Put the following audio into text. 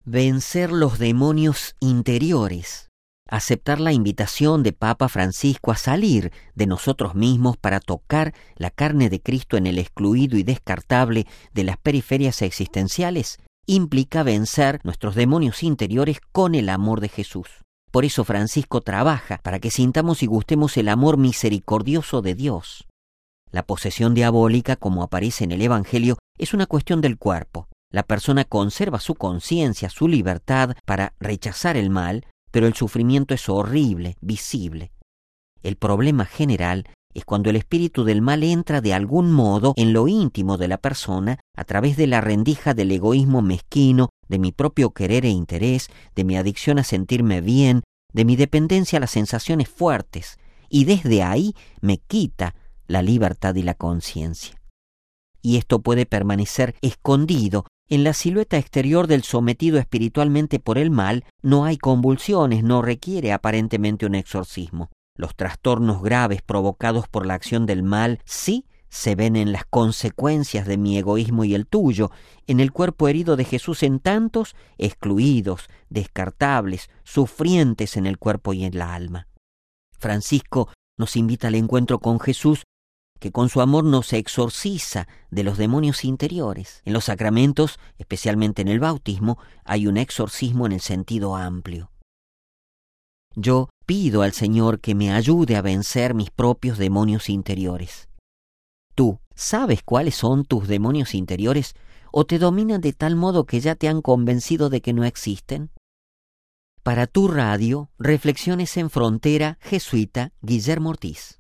Vencer los demonios interiores. Aceptar la invitación de Papa Francisco a salir de nosotros mismos para tocar la carne de Cristo en el excluido y descartable de las periferias existenciales implica vencer nuestros demonios interiores con el amor de Jesús. Por eso Francisco trabaja para que sintamos y gustemos el amor misericordioso de Dios. La posesión diabólica, como aparece en el Evangelio, es una cuestión del cuerpo. La persona conserva su conciencia, su libertad para rechazar el mal, pero el sufrimiento es horrible, visible. El problema general es cuando el espíritu del mal entra de algún modo en lo íntimo de la persona a través de la rendija del egoísmo mezquino, de mi propio querer e interés, de mi adicción a sentirme bien, de mi dependencia a las sensaciones fuertes, y desde ahí me quita la libertad y la conciencia. Y esto puede permanecer escondido. En la silueta exterior del sometido espiritualmente por el mal no hay convulsiones, no requiere aparentemente un exorcismo. Los trastornos graves provocados por la acción del mal sí se ven en las consecuencias de mi egoísmo y el tuyo, en el cuerpo herido de Jesús, en tantos excluidos, descartables, sufrientes en el cuerpo y en la alma. Francisco nos invita al encuentro con Jesús, que con su amor nos exorciza de los demonios interiores. En los sacramentos, especialmente en el bautismo, hay un exorcismo en el sentido amplio. Yo pido al Señor que me ayude a vencer mis propios demonios interiores. ¿Tú sabes cuáles son tus demonios interiores o te dominan de tal modo que ya te han convencido de que no existen? Para tu radio, Reflexiones en Frontera, jesuita Guillermo Ortiz.